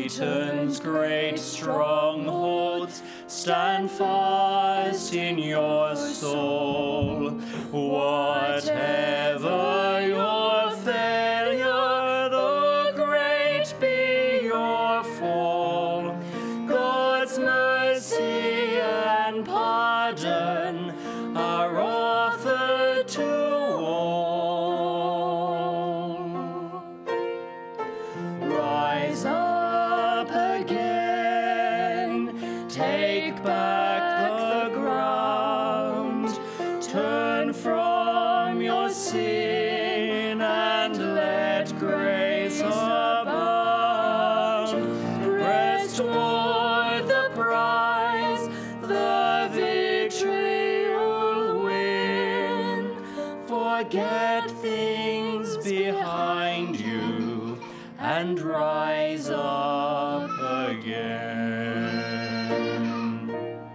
Satan's great strongholds stand fast in your soul. Whatever your failure, though great be your fall, God's mercy and pardon are offered to all. Rise up again, take back the ground, turn from your sin and let grace abound. Press toward the prize, the victory you'll win. Forget things behind you and rise up again.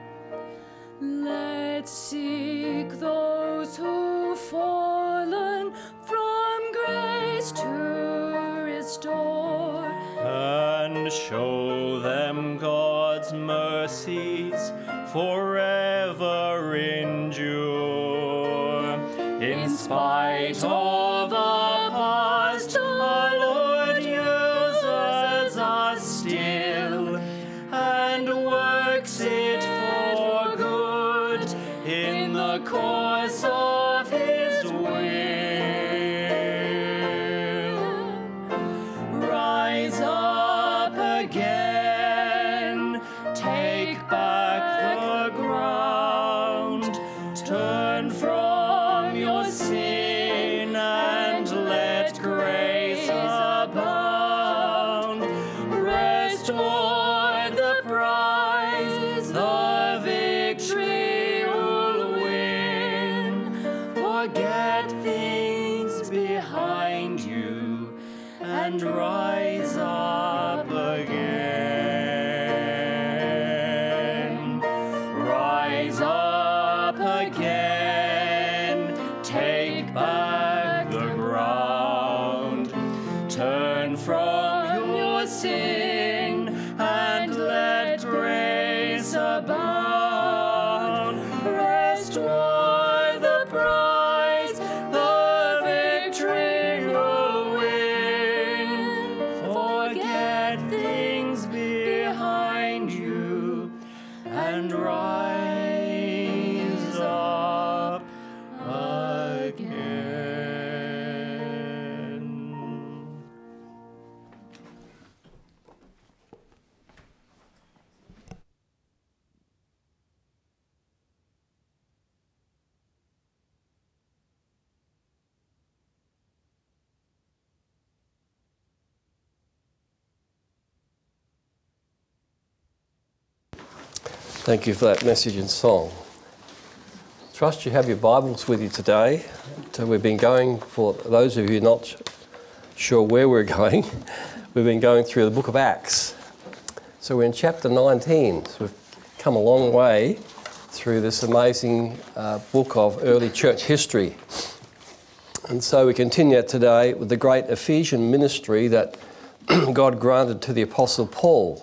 Let's seek those who've fallen from grace to restore, And show them God's mercies forever endure. In spite of our past, our Lord uses us still and works it for good in the course of His will. Rise up again, take back the ground, turn from your sin and let grace abound. Press toward the prize, the victory you'll win. Forget things behind you and rise up again. Rise up again, take back the ground, turn from your sin and let grace abound. Press toward the prize, the victory you'll win. Forget things behind you and rise up again. Thank you for that message and song. Trust you have your Bibles with you today. So we've been going, for those of you not sure where we're going, we've been going through the book of Acts. So we're in chapter 19. So we've come a long way through this amazing book of early church history. And so we continue today with the great Ephesian ministry that God granted to the Apostle Paul.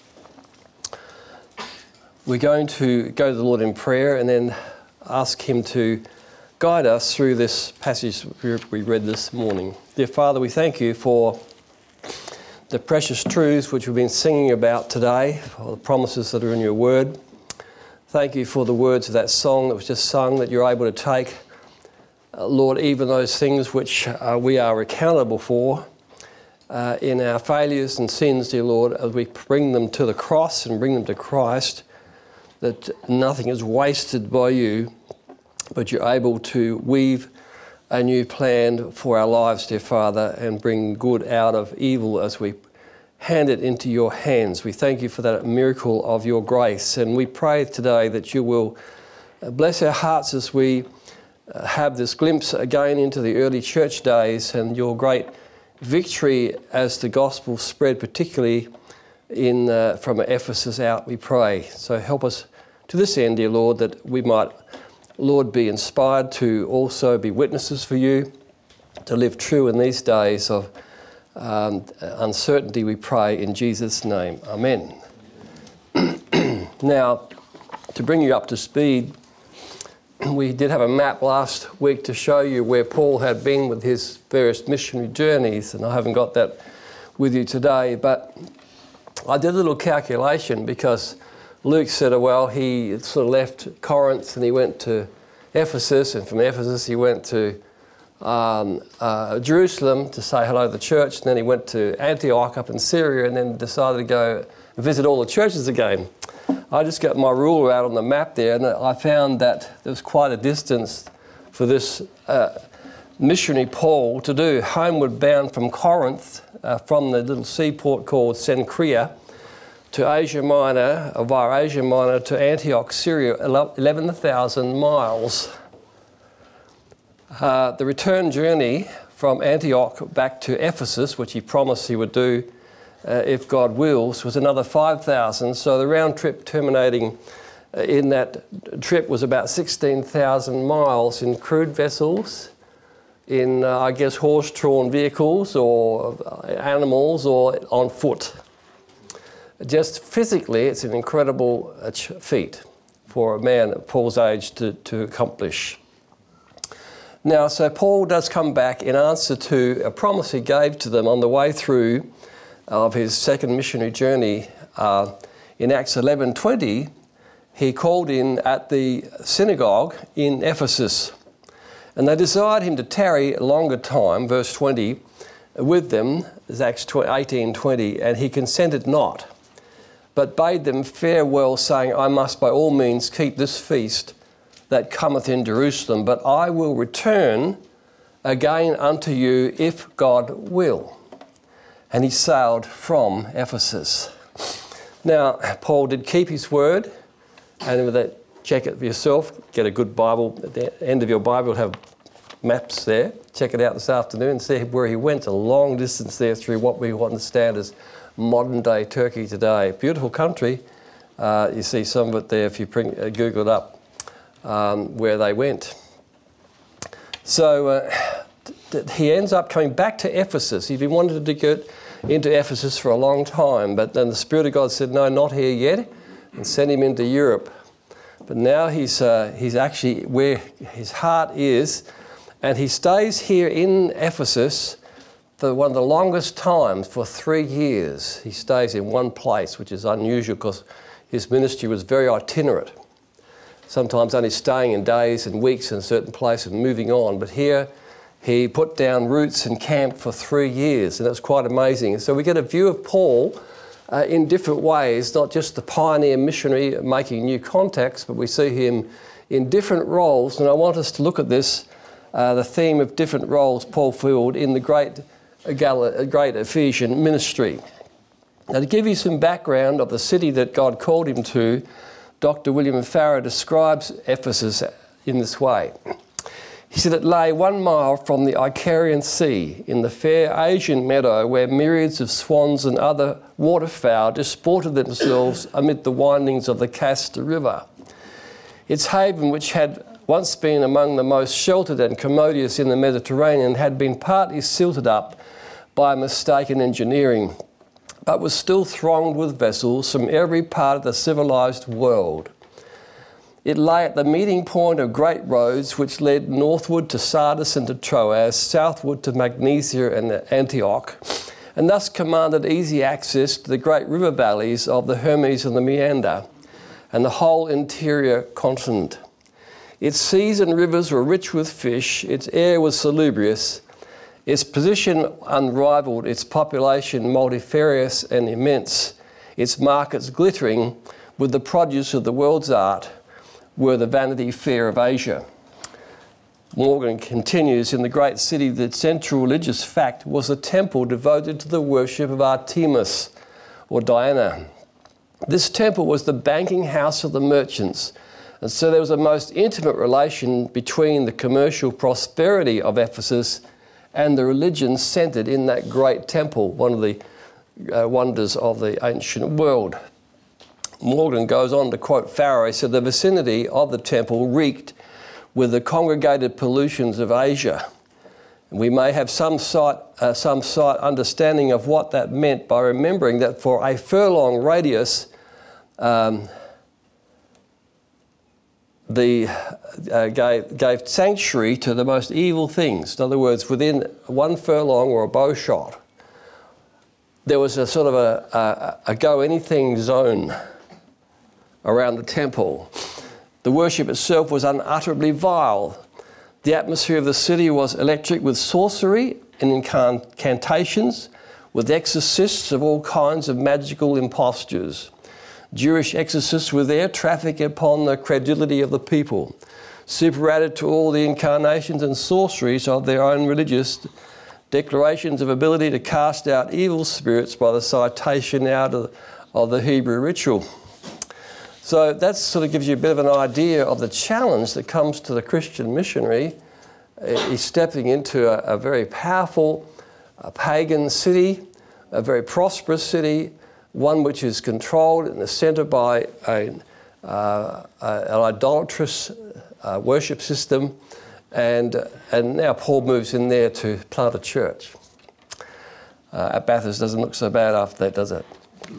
We're going to go to the Lord in prayer and then ask Him to guide us through this passage we read this morning. Dear Father, we thank You for the precious truths which we've been singing about today, for the promises that are in Your word. Thank You for the words of that song that was just sung, that You're able to take, Lord, even those things which we are accountable for in our failures and sins, dear Lord, as we bring them to the cross and bring them to Christ, that nothing is wasted by You, but You're able to weave a new plan for our lives, dear Father, and bring good out of evil as we hand it into Your hands. We thank You for that miracle of Your grace, and we pray today that You will bless our hearts as we have this glimpse again into the early church days and Your great victory as the gospel spread, particularly from Ephesus out, we pray. So help us to this end, dear Lord, that we might, Lord, be inspired to also be witnesses for You, to live true in these days of uncertainty, we pray in Jesus' name. Amen. Now, to bring you up to speed, we did have a map last week to show you where Paul had been with his various missionary journeys, and I haven't got that with you today, but I did a little calculation because Luke said, well, he sort of left Corinth and he went to Ephesus, and from Ephesus he went to Jerusalem to say hello to the church, and then he went to Antioch up in Syria, and then decided to go and visit all the churches again. I just got my ruler out on the map there, and I found that there was quite a distance for this missionary Paul to do, homeward bound from Corinth, from the little seaport called Cenchrea, to Asia Minor, via Asia Minor to Antioch, Syria, 11,000 miles. The return journey from Antioch back to Ephesus, which he promised he would do if God wills, was another 5,000. So the round trip terminating in that trip was about 16,000 miles in crude vessels, in, I guess, horse-drawn vehicles or animals, or on foot. Just physically, it's an incredible feat for a man at Paul's age to accomplish. Now, so Paul does come back in answer to a promise he gave to them on the way through of his second missionary journey. In Acts 11:20, he called in at the synagogue in Ephesus, and they desired him to tarry a longer time, verse 20, with them, is Acts 18:20, and he consented not, but bade them farewell, saying, I must by all means keep this feast that cometh in Jerusalem, but I will return again unto you if God will. And he sailed from Ephesus. Now, Paul did keep his word, and with that, check it for yourself. Get a good Bible. At the end of your Bible, you'll have maps there. Check it out this afternoon and see where he went, a long distance there through what we understand as modern-day Turkey today. Beautiful country. You see some of it there if you Google it up, where they went. So he ends up coming back to Ephesus. He'd been wanting to get into Ephesus for a long time, but then the Spirit of God said, no, not here yet, and sent him into Europe. But now he's actually where his heart is, and he stays here in Ephesus for one of the longest times, for 3 years. He stays in one place, which is unusual because his ministry was very itinerant, sometimes only staying in days and weeks in a certain place and moving on. But here he put down roots and camped for 3 years, and that's quite amazing. So we get a view of Paul in different ways, not just the pioneer missionary making new contacts, but we see him in different roles. And I want us to look at this, the theme of different roles Paul filled in the great Ephesian ministry. Now, to give you some background of the city that God called him to, Dr. William Farrer describes Ephesus in this way. He said it lay 1 mile from the Icarian Sea in the fair Asian meadow where myriads of swans and other waterfowl disported themselves amid the windings of the Casta River. Its haven, which had once been among the most sheltered and commodious in the Mediterranean, had been partly silted up by mistaken engineering, but was still thronged with vessels from every part of the civilized world. It lay at the meeting point of great roads which led northward to Sardis and to Troas, southward to Magnesia and Antioch, and thus commanded easy access to the great river valleys of the Hermes and the Meander, and the whole interior continent. Its seas and rivers were rich with fish, its air was salubrious, its position unrivaled, its population multifarious and immense, its markets glittering with the produce of the world's art, were the Vanity Fair of Asia. Morgan continues, in the great city the central religious fact was a temple devoted to the worship of Artemis or Diana. This temple was the banking house of the merchants, and so there was a most intimate relation between the commercial prosperity of Ephesus and the religion centred in that great temple, one of the wonders of the ancient world. Morgan goes on to quote Farrer. He said, the vicinity of the temple reeked with the congregated pollutions of Asia. We may have some slight understanding of what that meant by remembering that for a furlong radius, gave sanctuary to the most evil things. In other words, within 1 furlong or a bow shot, there was a sort of a go-anything zone around the temple. The worship itself was unutterably vile. The atmosphere of the city was electric with sorcery and incantations, with exorcists of all kinds of magical impostures. Jewish exorcists were there, trafficking upon the credulity of the people, superadded to all the incarnations and sorceries of their own religious declarations of ability to cast out evil spirits by the citation out of the Hebrew ritual. So that sort of gives you a bit of an idea of the challenge that comes to the Christian missionary. He's stepping into a very powerful pagan city, a very prosperous city, one which is controlled in the centre by an idolatrous worship system, and now Paul moves in there to plant a church. At Bathurst doesn't look so bad after that, does it?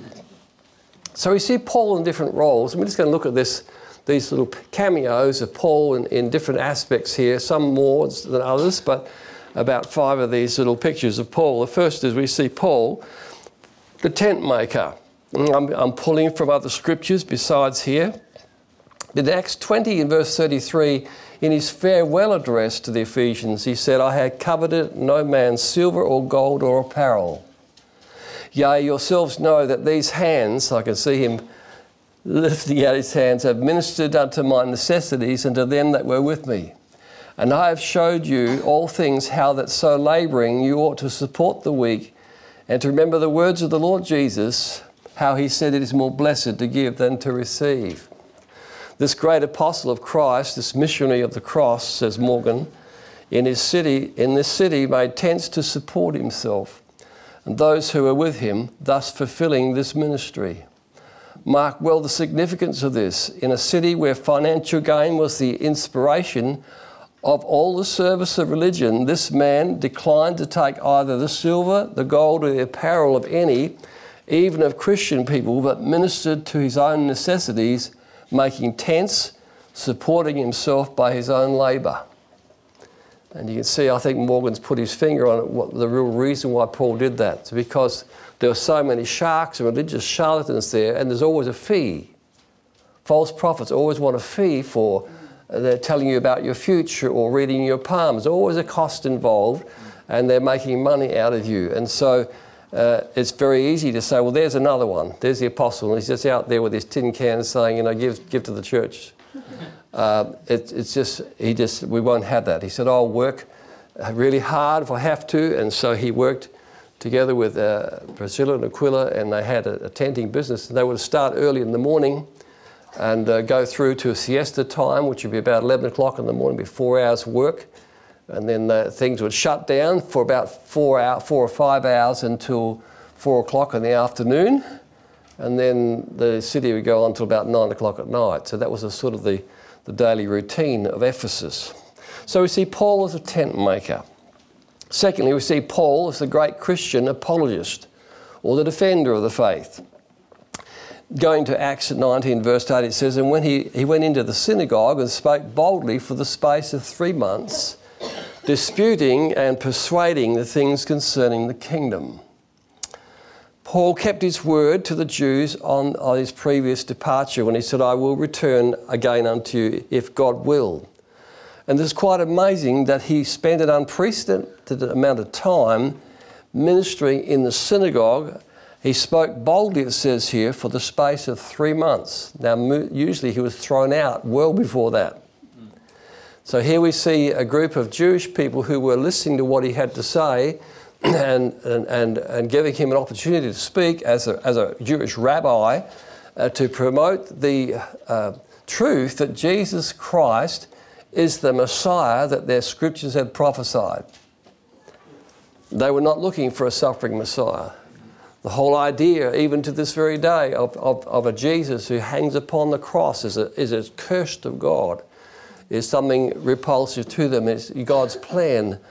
So we see Paul in different roles, and we're just going to look at these little cameos of Paul in different aspects here, some more than others, but about 5 of these little pictures of Paul. The first is we see Paul, the tent maker. I'm pulling from other scriptures besides here. In Acts 20 in verse 33, in his farewell address to the Ephesians, he said, I had coveted no man's silver or gold or apparel. Yea, yourselves know that these hands, I can see him lifting out his hands, have ministered unto my necessities and to them that were with me. And I have showed you all things, how that so labouring you ought to support the weak, and to remember the words of the Lord Jesus, how he said it is more blessed to give than to receive. This great apostle of Christ, this missionary of the cross, says Morgan, in this city made tents to support himself and those who were with him, thus fulfilling this ministry. Mark well the significance of this. In a city where financial gain was the inspiration of all the service of religion, this man declined to take either the silver, the gold, or the apparel of any, even of Christian people, but ministered to his own necessities, making tents, supporting himself by his own labour. And you can see, I think Morgan's put his finger on it, what the real reason why Paul did that. It's because there were so many sharks and religious charlatans there, and there's always a fee. False prophets always want a fee for they're telling you about your future or reading your palms. There's always a cost involved, and they're making money out of you. And so it's very easy to say, well, there's another one. There's the apostle, and he's just out there with his tin can saying, give to the church. We won't have that. He said, I'll work really hard if I have to. And so he worked together with Priscilla and Aquila, and they had a tenting business. And they would start early in the morning and go through to siesta time, which would be about 11 o'clock in the morning, be 4 hours work. And then things would shut down for about 4 or 5 hours until 4 o'clock in the afternoon. And then the city would go on until about 9 o'clock at night. So that was sort of the daily routine of Ephesus. So we see Paul as a tent maker. Secondly, we see Paul as the great Christian apologist, or the defender of the faith. Going to Acts 19 verse 8, it says, and when he went into the synagogue and spoke boldly for the space of 3 months, disputing and persuading the things concerning the kingdom. Paul kept his word to the Jews on his previous departure when he said, I will return again unto you if God will. And it's quite amazing that he spent an unprecedented amount of time ministering in the synagogue. He spoke boldly, it says here, for the space of 3 months. Now, usually he was thrown out well before that. So here we see a group of Jewish people who were listening to what he had to say and giving him an opportunity to speak as a Jewish rabbi to promote the truth that Jesus Christ is the Messiah that their scriptures had prophesied. They were not looking for a suffering Messiah. The whole idea, even to this very day, of a Jesus who hangs upon the cross is a cursed of God, is something repulsive to them. It's God's plan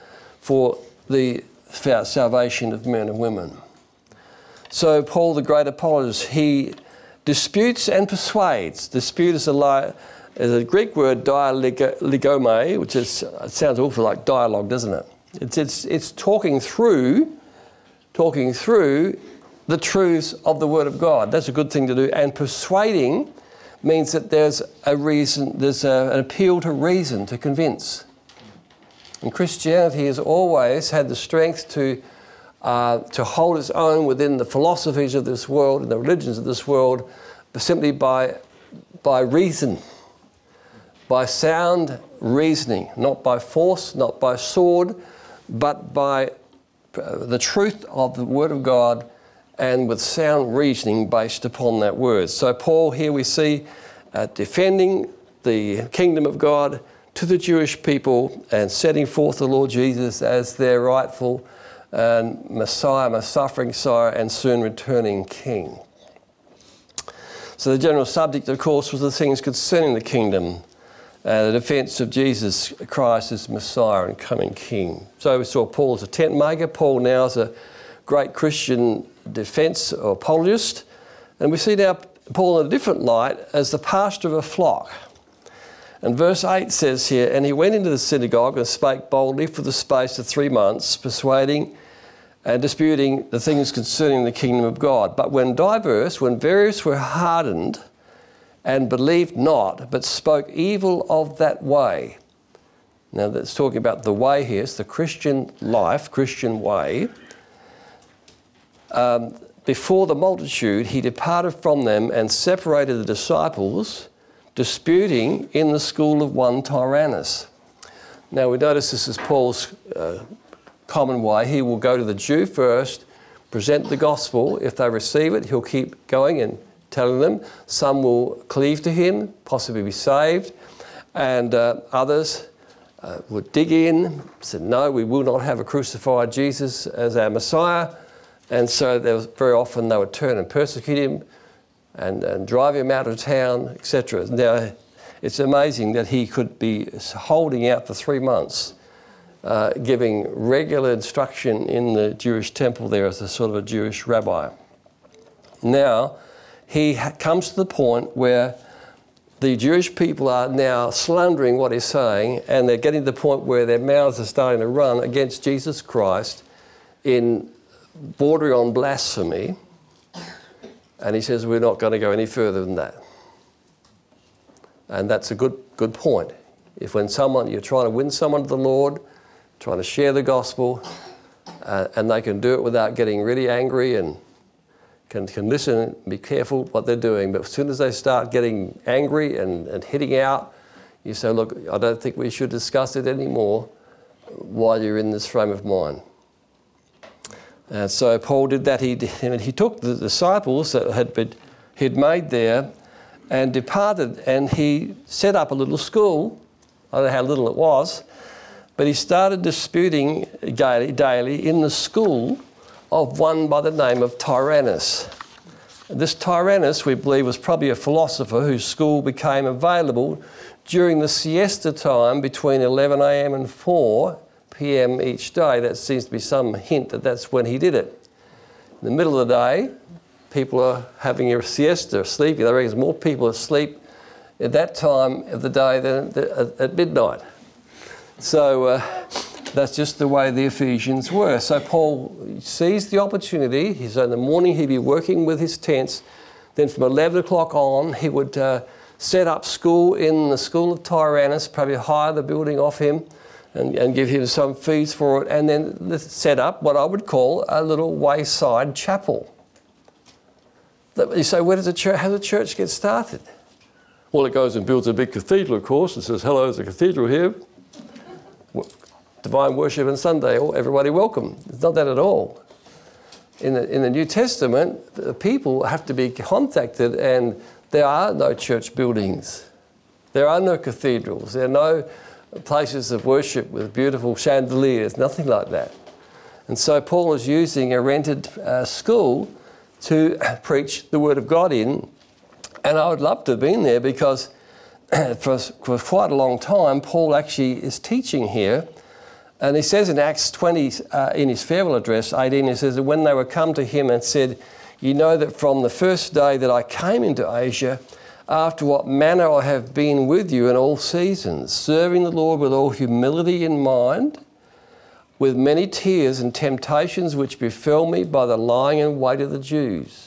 for the salvation of men and women. So Paul, the great apologist, he disputes and persuades. Dispute is a Greek word, dialegomai, which it sounds awful like dialogue, doesn't it? It's talking through the truths of the Word of God. That's a good thing to do. And persuading means that there's a reason, there's an appeal to reason, to convince. And Christianity has always had the strength to hold its own within the philosophies of this world and the religions of this world, but simply by reason, by sound reasoning, not by force, not by sword, but by the truth of the Word of God and with sound reasoning based upon that word. So Paul here we see defending the kingdom of God to the Jewish people and setting forth the Lord Jesus as their rightful Messiah, suffering Messiah, and soon returning King. So the general subject, of course, was the things concerning the kingdom, the defence of Jesus Christ as Messiah and coming King. So we saw Paul as a tent maker. Paul now is a great Christian defence or apologist. And we see now Paul in a different light as the pastor of a flock. And verse 8 says here, "And he went into the synagogue and spake boldly for the space of 3 months, persuading and disputing the things concerning the kingdom of God. But when various were hardened and believed not, but spoke evil of that way." Now that's talking about the way here. It's the Christian life, Christian way. Before the multitude, he departed from them and separated the disciples, disputing in the school of one Tyrannus. Now we notice this is Paul's common way. He will go to the Jew first, present the gospel. If they receive it, he'll keep going and telling them. Some will cleave to him, possibly be saved, and others would dig in, said, "No, we will not have a crucified Jesus as our Messiah." And so very often they would turn and persecute him and drive him out of town, etc. Now, it's amazing that he could be holding out for 3 months, giving regular instruction in the Jewish temple there as a sort of a Jewish rabbi. Now, he comes to the point where the Jewish people are now slandering what he's saying, and they're getting to the point where their mouths are starting to run against Jesus Christ in bordering on blasphemy. And he says, we're not going to go any further than that. And that's a good point. If when you're trying to win someone to the Lord, trying to share the gospel, and they can do it without getting really angry and can listen and be careful what they're doing. But as soon as they start getting angry and hitting out, you say, look, I don't think we should discuss it anymore while you're in this frame of mind. And so Paul did that. He took the disciples that he'd made there and departed, and he set up a little school. I don't know how little it was, but he started disputing daily in the school of one by the name of Tyrannus. This Tyrannus, we believe, was probably a philosopher whose school became available during the siesta time between 11 a.m. and 4 p.m. each day. That seems to be some hint that that's when he did it. In the middle of the day, people are having a siesta, sleeping. They reckon there's more people asleep at that time of the day than at midnight. So that's just the way the Ephesians were. So Paul seized the opportunity. So in the morning he'd be working with his tents. Then from 11 o'clock on, he would set up school in the school of Tyrannus, probably hire the building off him and give him some fees for it, and then set up what I would call a little wayside chapel. You say, how does a church get started? Well, it goes and builds a big cathedral, of course, and says, hello, there's a cathedral here. Divine worship on Sunday, everybody welcome. It's not that at all. In the New Testament, the people have to be contacted, and there are no church buildings. There are no cathedrals. There are no places of worship with beautiful chandeliers, nothing like that. And so Paul is using a rented school to preach the Word of God in. And I would love to have been there because for quite a long time, Paul actually is teaching here And he says in Acts 20, in his farewell address, 18, he says that when they were come to him and said, "You know that from the first day that I came into Asia, after what manner I have been with you in all seasons, serving the Lord with all humility in mind, with many tears and temptations which befell me by the lying in wait of the Jews.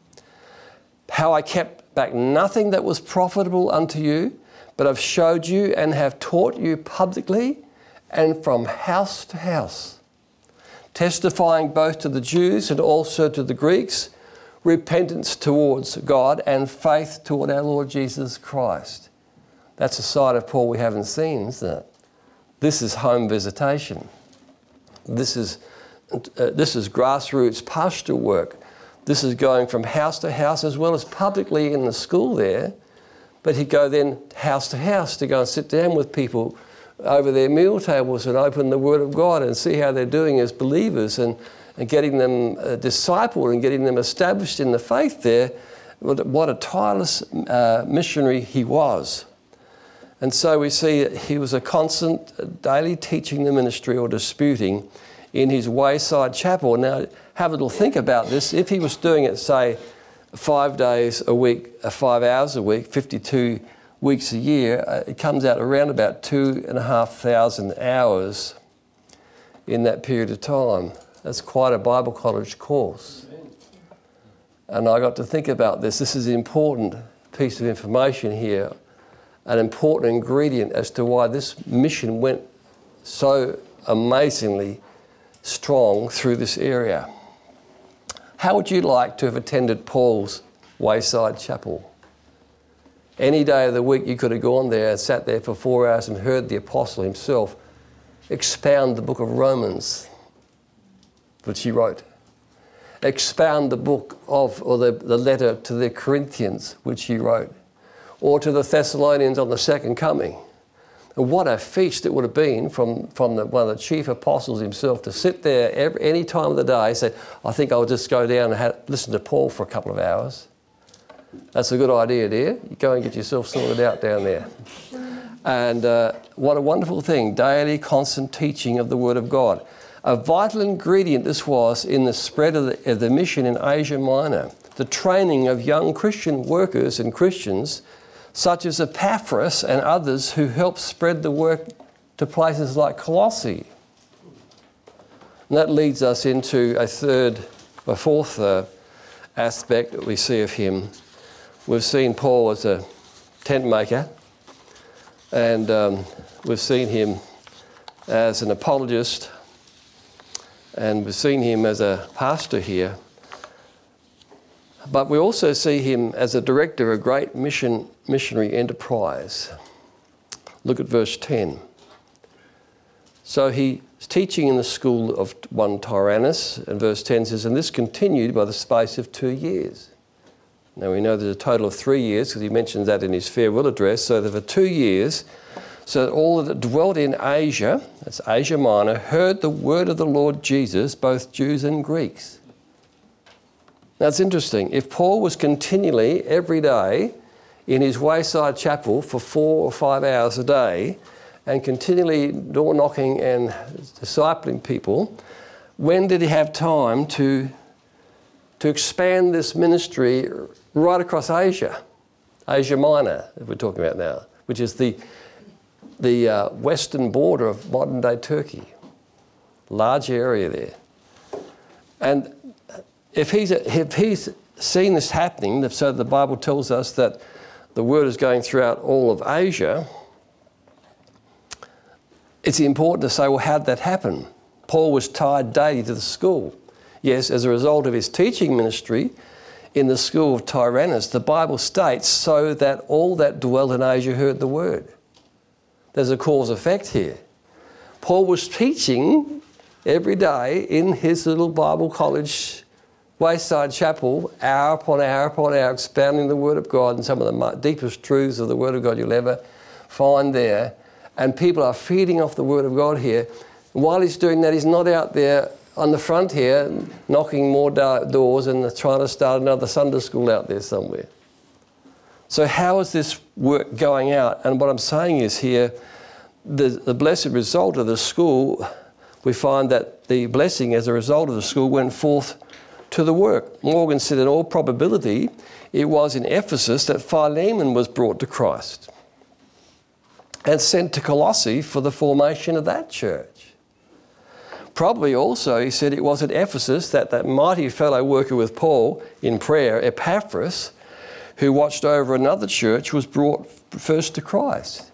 How I kept back nothing that was profitable unto you, but have showed you and have taught you publicly and from house to house, testifying both to the Jews and also to the Greeks, repentance towards God and faith toward our Lord Jesus Christ." That's a side of Paul we haven't seen, isn't it? This is home visitation. This is grassroots pastoral work. This is going from house to house as well as publicly in the school there. But he'd go then house to house to go and sit down with people over their meal tables and open the Word of God and see how they're doing as believers and getting them discipled and getting them established in the faith there. What a tireless missionary he was. And so we see that he was a constant daily teaching the ministry or disputing in his wayside chapel. Now, have a little think about this. If he was doing it, say, 5 days a week, 5 hours a week, 52 weeks a year, it comes out around about 2,500 hours in that period of time. That's quite a Bible college course. And I got to think about this. This is an important piece of information here, an important ingredient as to why this mission went so amazingly strong through this area. How would you like to have attended Paul's Wayside Chapel? Any day of the week you could have gone there and sat there for 4 hours and heard the apostle himself expound the book of Romans, which he wrote. Expound the book of, or the letter to the Corinthians, which he wrote. Or to the Thessalonians on the second coming. And what a feast it would have been from one of the chief apostles himself to sit there any time of the day and say, "I think I'll just go down and listen to Paul for a couple of hours." That's a good idea, dear. You go and get yourself sorted out down there. And what a wonderful thing, daily constant teaching of the Word of God. A vital ingredient this was in the spread of the mission in Asia Minor, the training of young Christian workers and Christians such as Epaphras and others who helped spread the work to places like Colossae. And that leads us into a fourth aspect that we see of him. We've seen Paul as a tent maker, and we've seen him as an apologist, and we've seen him as a pastor here. But we also see him as a director of a great missionary enterprise. Look at verse 10. So he's teaching in the school of one Tyrannus, and verse 10 says, "And this continued by the space of 2 years." Now we know there's a total of 3 years, because he mentions that in his farewell address, so that for 2 years, so that all that dwelt in Asia, that's Asia Minor, heard the word of the Lord Jesus, both Jews and Greeks. Now it's interesting, if Paul was continually, every day, in his wayside chapel for 4 or 5 hours a day, and continually door knocking and discipling people, when did he have time to expand this ministry right across Asia? Asia Minor, if we're talking about now, which is the western border of modern-day Turkey. Large area there. And if he's seen this happening, so the Bible tells us that the word is going throughout all of Asia, it's important to say, well, how did that happen? Paul was tied daily to the school. Yes, as a result of his teaching ministry in the school of Tyrannus, the Bible states, so that all that dwelt in Asia heard the word. There's a cause-effect here. Paul was teaching every day in his little Bible college wayside chapel, hour upon hour upon hour, expounding the Word of God and some of the deepest truths of the Word of God you'll ever find there. And people are feeding off the Word of God here. And while he's doing that, he's not out there on the front here knocking more doors and trying to start another Sunday school out there somewhere. So how is this work going out? And what I'm saying is here, the blessed result of the school we find that the blessing as a result of the school went forth to the work. Morgan said in all probability it was in Ephesus that Philemon was brought to Christ and sent to Colossae for the formation of that church. Probably also, he said, it was at Ephesus that mighty fellow worker with Paul in prayer, Epaphras, who watched over another church, was brought first to Christ.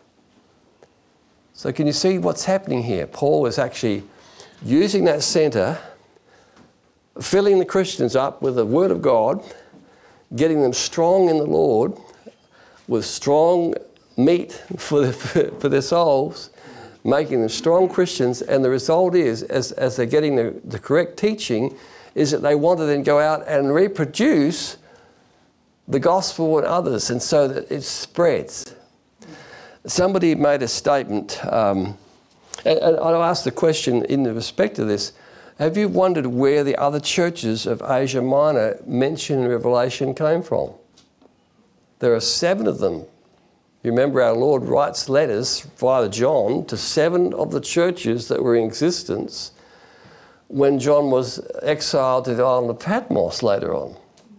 So can you see what's happening here? Paul is actually using that centre, filling the Christians up with the Word of God, getting them strong in the Lord, with strong meat for their souls, making them strong Christians, and the result is, as they're getting the correct teaching, is that they want to then go out and reproduce the gospel in others, and so that it spreads. Somebody made a statement, and I'll ask the question in respect to this. Have you wondered where the other churches of Asia Minor mentioned in Revelation came from? There are 7 of them. You remember our Lord writes letters via John to 7 of the churches that were in existence when John was exiled to the island of Patmos later on.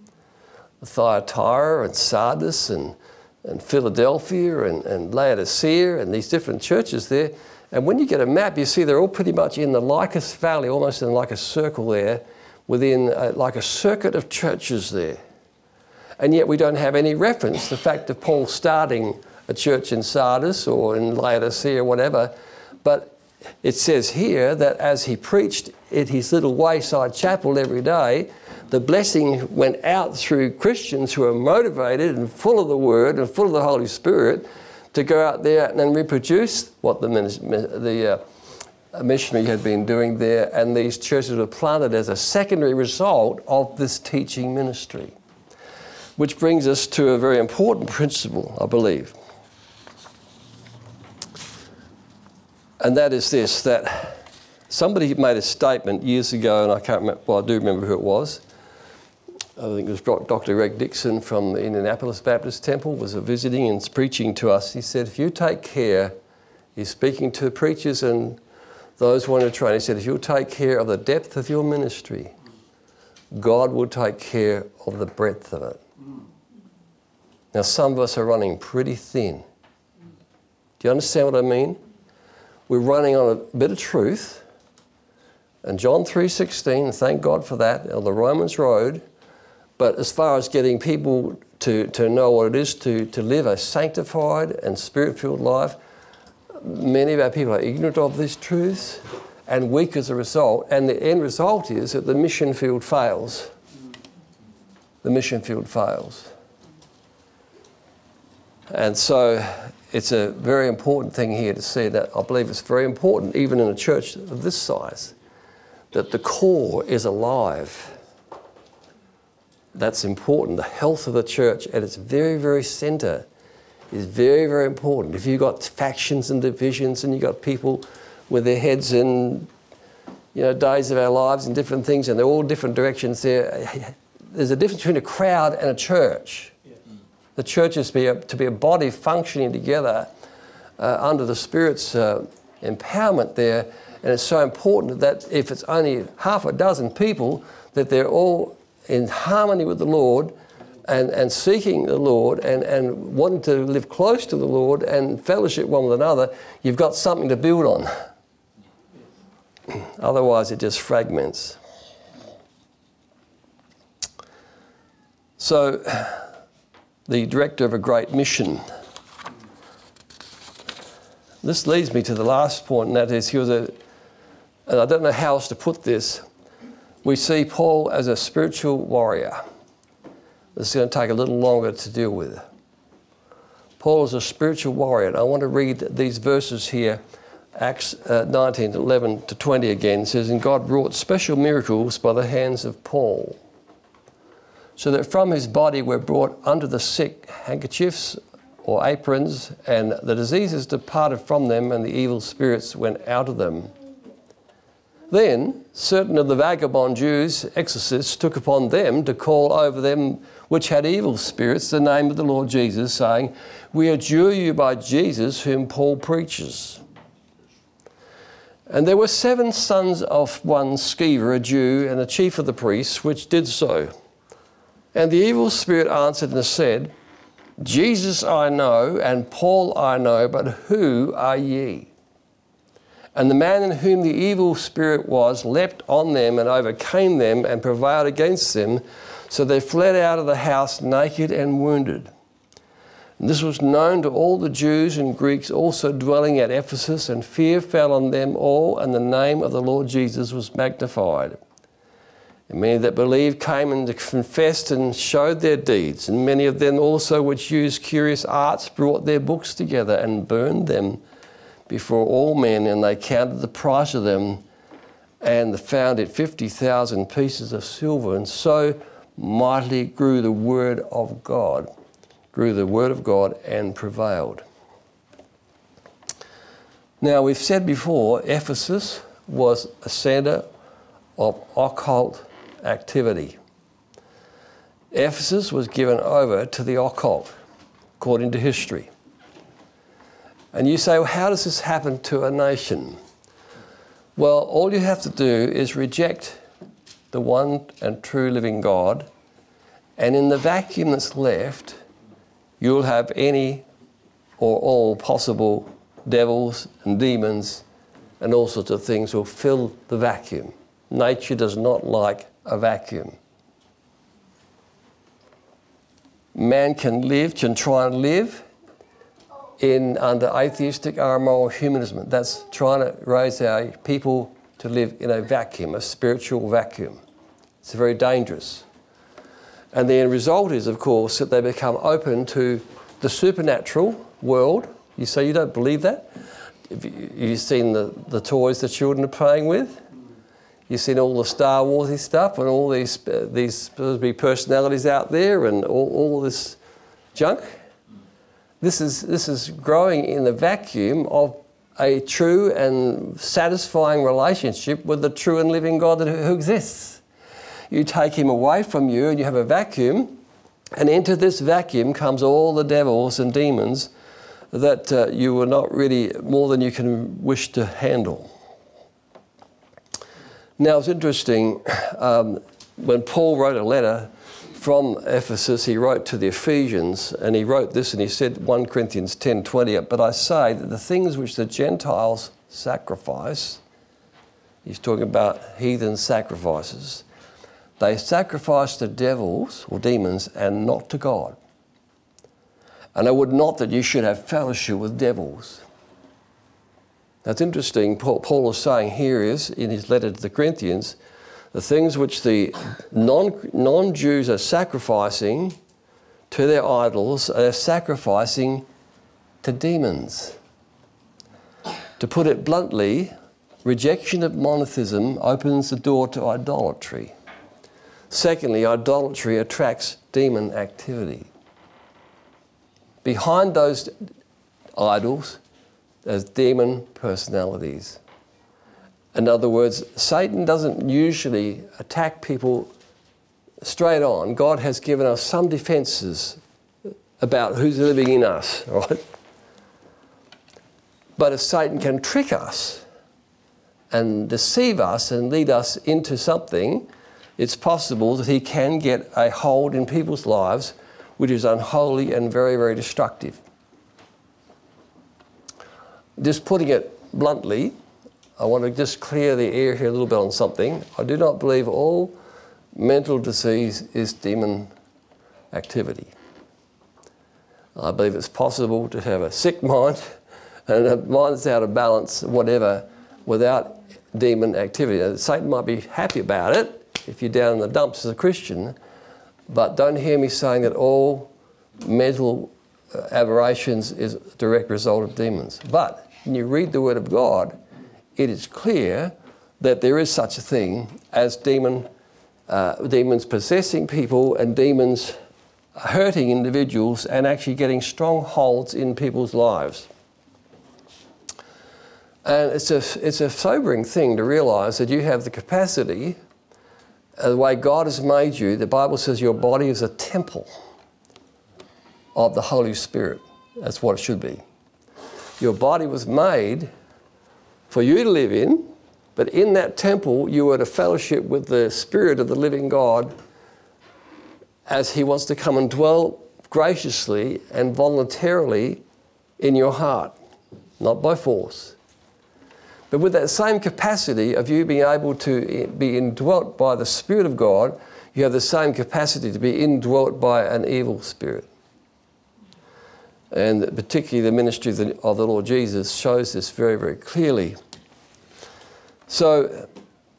Thyatira and Sardis and Philadelphia and Laodicea and these different churches there. And when you get a map, you see they're all pretty much in the Lycus Valley, almost in like a circle there, within like a circuit of churches there. And yet we don't have any reference to the fact of Paul starting a church in Sardis or in Laodicea or whatever. But it says here that as he preached at his little wayside chapel every day, the blessing went out through Christians who are motivated and full of the Word and full of the Holy Spirit to go out there and then reproduce what the missionary had been doing there, and these churches were planted as a secondary result of this teaching ministry. Which brings us to a very important principle, I believe. And that is this, that somebody made a statement years ago, and I can't remember, well, I do remember who it was. I think it was Dr. Greg Dixon from the Indianapolis Baptist Temple was visiting and preaching to us. He said, if you take care, he's speaking to preachers and those who want to train, he said, if you'll take care of the depth of your ministry, God will take care of the breadth of it. Now, some of us are running pretty thin. Do you understand what I mean? We're running on a bit of truth, and John 3:16, thank God for that, on the Romans road. But as far as getting people to know what it is to live a sanctified and spirit-filled life, many of our people are ignorant of these truths and weak as a result. And the end result is that the mission field fails. The mission field fails. And so it's a very important thing here to see that I believe it's very important, even in a church of this size, that the core is alive. That's important. The health of the church at its very, very centre is very, very important. If you've got factions and divisions and you've got people with their heads in, days of our lives and different things, and they're all different directions there, there's a difference between a crowd and a church. The church is to be a body functioning together under the Spirit's empowerment there. And it's so important that if it's only half a dozen people, that they're all in harmony with the Lord and seeking the Lord and wanting to live close to the Lord and fellowship one with another. You've got something to build on. Otherwise, it just fragments. So, the director of a great mission. This leads me to the last point, and that is and I don't know how else to put this, we see Paul as a spiritual warrior. This is going to take a little longer to deal with. Paul is a spiritual warrior, and I want to read these verses here, Acts 19, 11 to 20 again. It says, and God wrought special miracles by the hands of Paul, so that from his body were brought unto the sick handkerchiefs or aprons, and the diseases departed from them, and the evil spirits went out of them. Then certain of the vagabond Jews, exorcists, took upon them to call over them which had evil spirits the name of the Lord Jesus, saying, we adjure you by Jesus whom Paul preaches. And there were 7 sons of one Sceva, a Jew, and the chief of the priests, which did so. And the evil spirit answered and said, Jesus I know, and Paul I know, but who are ye? And the man in whom the evil spirit was leapt on them and overcame them and prevailed against them, so they fled out of the house naked and wounded. And this was known to all the Jews and Greeks also dwelling at Ephesus, and fear fell on them all, and the name of the Lord Jesus was magnified. And many that believed came and confessed and showed their deeds, and many of them also which used curious arts brought their books together and burned them before all men, and they counted the price of them, and found it 50,000 pieces of silver. And so mightily grew the word of God and prevailed. Now, we've said before, Ephesus was a centre of occult activity. Ephesus was given over to the occult, according to history. And you say, well, how does this happen to a nation? Well, all you have to do is reject the one and true living God, and in the vacuum that's left, you'll have any or all possible devils and demons and all sorts of things will fill the vacuum. Nature does not like a vacuum. Man can try and live under atheistic amoral humanism. That's trying to raise our people to live in a vacuum, a spiritual vacuum. It's very dangerous. And the end result is, of course, that they become open to the supernatural world. You say you don't believe that? You've seen the toys the children are playing with? You've seen all the Star Warsy stuff and all these supposed to be personalities out there and all this junk? This is growing in the vacuum of a true and satisfying relationship with the true and living God who exists. You take him away from you and you have a vacuum, and into this vacuum comes all the devils and demons that you were not really more than you can wish to handle. Now, it's interesting, when Paul wrote a letter from Ephesus, he wrote to the Ephesians, and he wrote this, and he said, 1 Corinthians 10:20, but I say that the things which the Gentiles sacrifice, he's talking about heathen sacrifices, they sacrifice to devils or demons and not to God. And I would not that you should have fellowship with devils. That's interesting. Paul is saying here is, in his letter to the Corinthians, the things which the non-Jews are sacrificing to their idols, are sacrificing to demons. To put it bluntly, rejection of monotheism opens the door to idolatry. Secondly, idolatry attracts demon activity. Behind those idols, there's demon personalities. In other words, Satan doesn't usually attack people straight on. God has given us some defences about who's living in us, right? But if Satan can trick us and deceive us and lead us into something, it's possible that he can get a hold in people's lives which is unholy and very, very destructive. Just putting it bluntly, I want to just clear the air here a little bit on something. I do not believe all mental disease is demon activity. I believe it's possible to have a sick mind and a mind that's out of balance, whatever, without demon activity. Now, Satan might be happy about it if you're down in the dumps as a Christian, but don't hear me saying that all mental aberrations is a direct result of demons. But when you read the Word of God, it is clear that there is such a thing as demons possessing people and demons hurting individuals and actually getting strongholds in people's lives. And it's a sobering thing to realise that you have the capacity, the way God has made you. The Bible says your body is a temple of the Holy Spirit. That's what it should be. Your body was made for you to live in, but in that temple you were to fellowship with the Spirit of the living God as he wants to come and dwell graciously and voluntarily in your heart, not by force. But with that same capacity of you being able to be indwelt by the Spirit of God, you have the same capacity to be indwelt by an evil spirit. And particularly the ministry of the Lord Jesus shows this very, very clearly. So,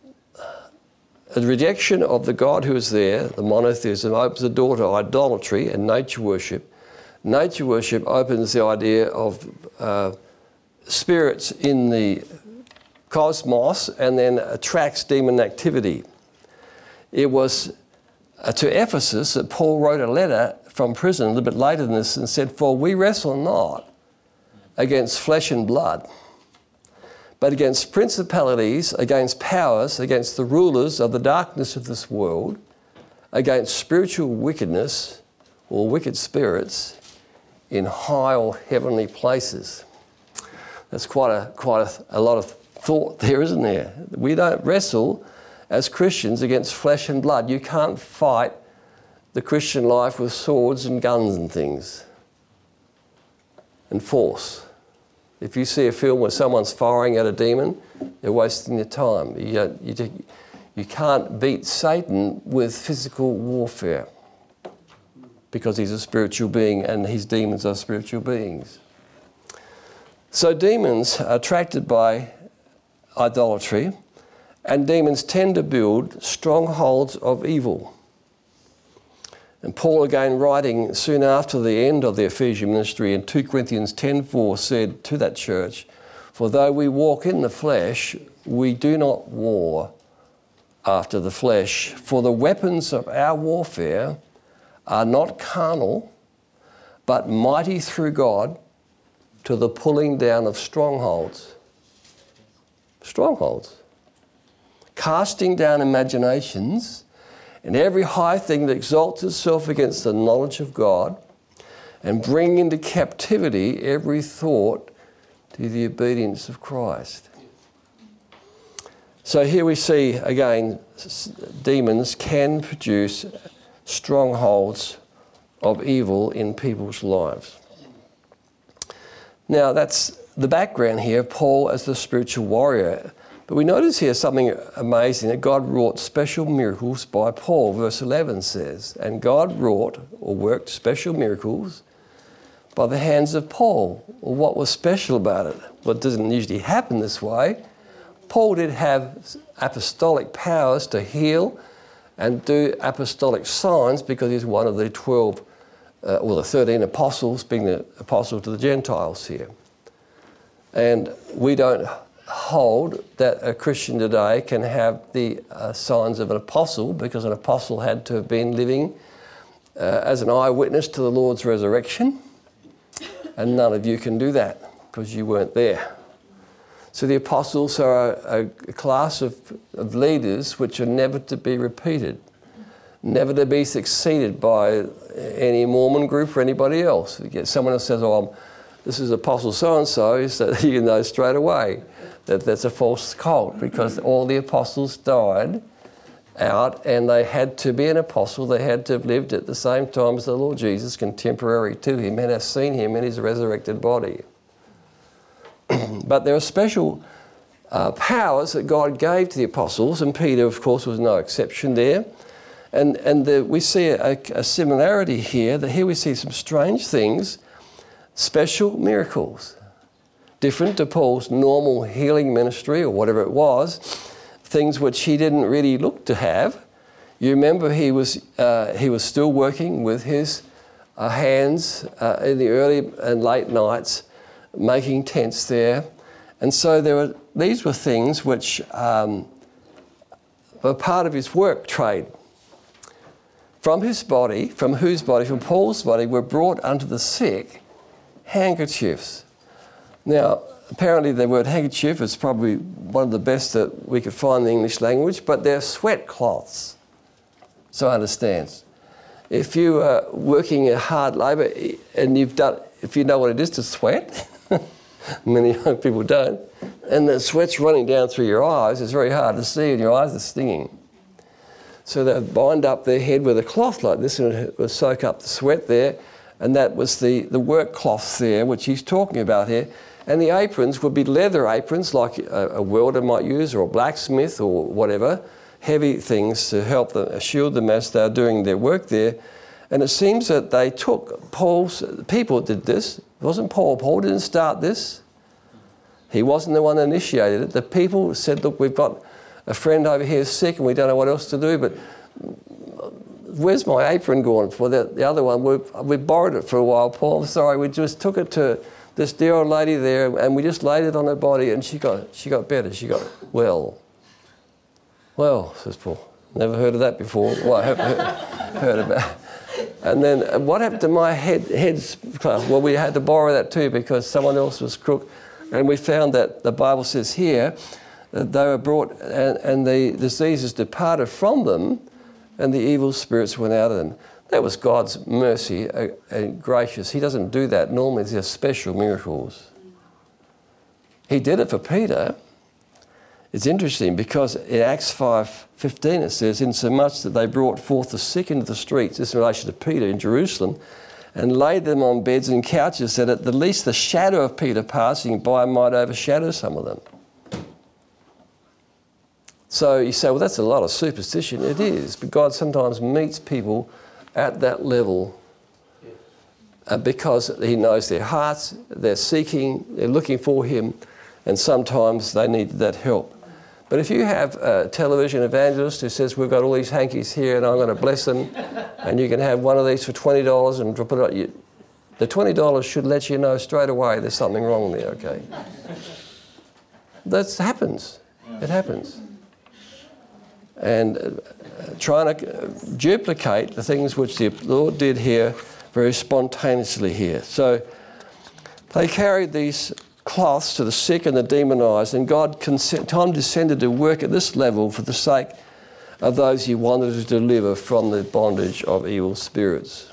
a rejection of the God who is there, the monotheism, opens the door to idolatry and nature worship. Nature worship opens the idea of spirits in the cosmos and then attracts demon activity. It was to Ephesus that Paul wrote a letter from prison a little bit later than this and said, "For we wrestle not against flesh and blood, but against principalities, against powers, against the rulers of the darkness of this world, against spiritual wickedness or wicked spirits in high or heavenly places." That's quite a lot of thought there, isn't there? We don't wrestle as Christians against flesh and blood. You can't fight the Christian life with swords and guns and things and force. If you see a film where someone's firing at a demon, they're wasting your time. You can't beat Satan with physical warfare because he's a spiritual being and his demons are spiritual beings. So demons are attracted by idolatry, and demons tend to build strongholds of evil. And Paul, again writing soon after the end of the Ephesian ministry in 2 Corinthians 10:4, said to that church, "For though we walk in the flesh, we do not war after the flesh. For the weapons of our warfare are not carnal, but mighty through God to the pulling down of strongholds." Strongholds. Casting down imaginations and every high thing that exalts itself against the knowledge of God, and bring into captivity every thought to the obedience of Christ. So here we see, again, demons can produce strongholds of evil in people's lives. Now, that's the background here of Paul as the spiritual warrior. But we notice here something amazing, that God wrought special miracles by Paul. Verse 11 says, "And God wrought or worked special miracles by the hands of Paul." Well, what was special about it? Well, it doesn't usually happen this way. Paul did have apostolic powers to heal and do apostolic signs because he's one of the 12, the 13 apostles, being the apostle to the Gentiles here. And we don't hold that a Christian today can have the signs of an apostle, because an apostle had to have been living as an eyewitness to the Lord's resurrection, and none of you can do that because you weren't there. So the apostles are a class of leaders which are never to be repeated, never to be succeeded by any Mormon group or anybody else. You get someone else says, "Oh, this is Apostle so-and-so," so you know straight away that that's a false cult, because all the apostles died out and they had to be an apostle. They had to have lived at the same time as the Lord Jesus, contemporary to him, and have seen him in his resurrected body. But there are special powers that God gave to the apostles, and Peter, of course, was no exception there. And we see a similarity here, that here we see some strange things, special miracles, different to Paul's normal healing ministry or whatever it was, things which he didn't really look to have. You remember he was still working with his hands in the early and late nights, making tents there. And so these were things which were part of his work trade. From his body, from Paul's body, were brought unto the sick handkerchiefs. Now, apparently the word handkerchief is probably one of the best that we could find in the English language, but they're sweat cloths, so understand. If you are working in hard labour and if you know what it is to sweat, many young people don't, and the sweat's running down through your eyes. It's very hard to see, and your eyes are stinging. So they bind up their head with a cloth like this, and it would soak up the sweat there. And that was the work cloths there, which he's talking about here. And the aprons would be leather aprons like a welder might use, or a blacksmith, or whatever, heavy things to help them, shield them as they're doing their work there. And it seems that they took people did this. It wasn't Paul. Paul didn't start this. He wasn't the one that initiated it. The people said, look, we've got a friend over here sick and we don't know what else to do, but where's my apron gone? For the other one, we borrowed it for a while, Paul. I'm sorry, we just took it to this dear old lady there and we just laid it on her body and she got better. She got well. Well, says Paul, never heard of that before. Well, I have heard about it. And then what happened to my head's clasp? Well, we had to borrow that too because someone else was crook. And we found that the Bible says here that they were brought and the diseases departed from them and the evil spirits went out of them. That was God's mercy and gracious. He doesn't do that. Normally there's special miracles. He did it for Peter. It's interesting because in Acts 5:15 it says, insomuch that they brought forth the sick into the streets, this is in relation to Peter in Jerusalem, and laid them on beds and couches, that at the least the shadow of Peter passing by might overshadow some of them. So you say, well, that's a lot of superstition. It is, but God sometimes meets people at that level because he knows their hearts, they're seeking, they're looking for him, and sometimes they need that help. But if you have a television evangelist who says, we've got all these hankies here and I'm going to bless them, and you can have one of these for $20 and drop it on, the $20 should let you know straight away there's something wrong there, okay? That happens. It happens. And trying to duplicate the things which the Lord did here very spontaneously here. So they carried these cloths to the sick and the demonized, and time descended to work at this level for the sake of those he wanted to deliver from the bondage of evil spirits.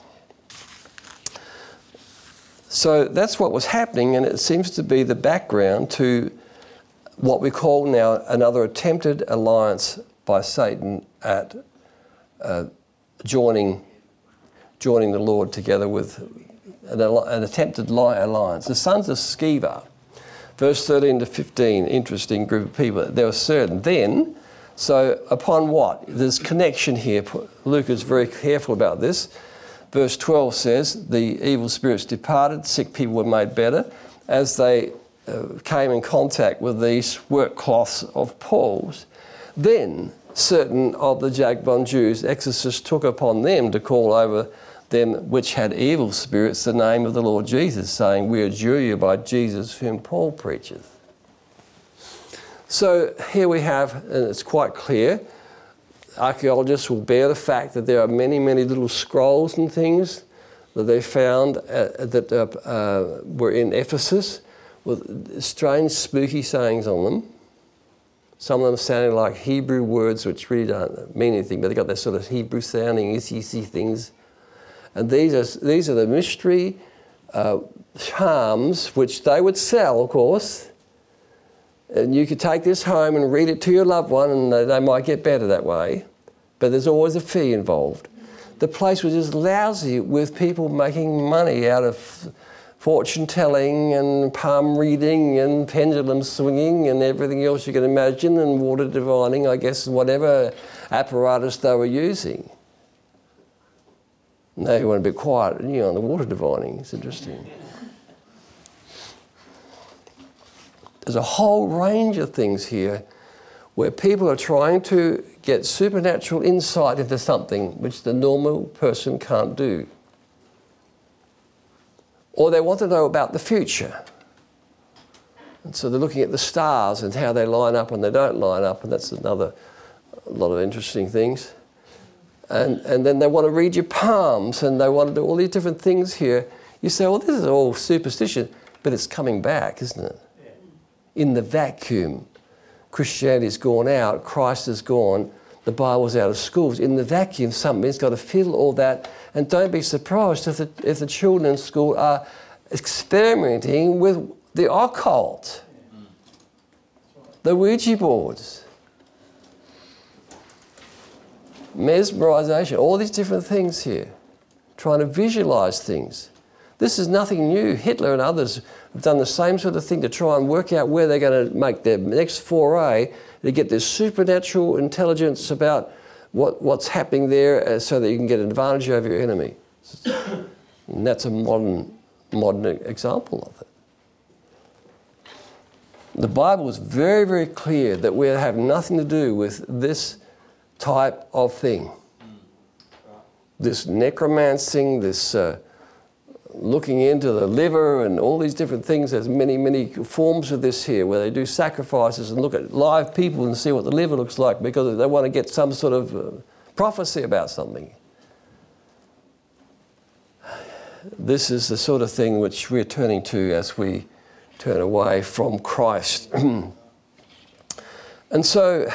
So that's what was happening, and it seems to be the background to what we call now another attempted alliance by Satan at joining the Lord together with an attempted alliance. The sons of Sceva, verse 13 to 15, interesting group of people. They were certain. Then, so upon what? There's connection here. Luke is very careful about this. Verse 12 says, the evil spirits departed, sick people were made better. As they came in contact with these work cloths of Paul's, then certain of the Jagbon Jews, exorcists, took upon them to call over them which had evil spirits the name of the Lord Jesus, saying, we adjure you by Jesus whom Paul preacheth. So here we have, and it's quite clear, archaeologists will bear the fact that there are many, many little scrolls and things that they found that were in Ephesus with strange, spooky sayings on them. Some of them sounding like Hebrew words which really don't mean anything, but they've got that sort of Hebrew sounding, issy things. And these are the mystery charms which they would sell, of course. And you could take this home and read it to your loved one and they might get better that way. But there's always a fee involved. The place was just lousy with people making money out of fortune telling and palm reading and pendulum swinging and everything else you can imagine, and water divining, I guess, whatever apparatus they were using. Now you want to be quiet, on the water divining. It's interesting. There's a whole range of things here where people are trying to get supernatural insight into something which the normal person can't do. Or they want to know about the future. And so they're looking at the stars and how they line up and they don't line up, and that's a lot of interesting things. And then they want to read your palms and they want to do all these different things here. You say, well, this is all superstition, but it's coming back, isn't it? Yeah. In the vacuum. Christianity's gone out, Christ is gone, the Bible's out of schools. In the vacuum, something's got to fill all that. And don't be surprised if the children in school are experimenting with the occult. the Ouija boards, mesmerisation, all these different things here, trying to visualise things. This is nothing new. Hitler and others have done the same sort of thing to try and work out where they're going to make their next foray to get this supernatural intelligence about what's happening there so that you can get an advantage over your enemy. And that's a modern example of it. The Bible is very, very clear that we have nothing to do with this type of thing. This necromancing, this looking into the liver and all these different things. There's many, many forms of this here where they do sacrifices and look at live people and see what the liver looks like because they want to get some sort of prophecy about something. This is the sort of thing which we're turning to as we turn away from Christ. And so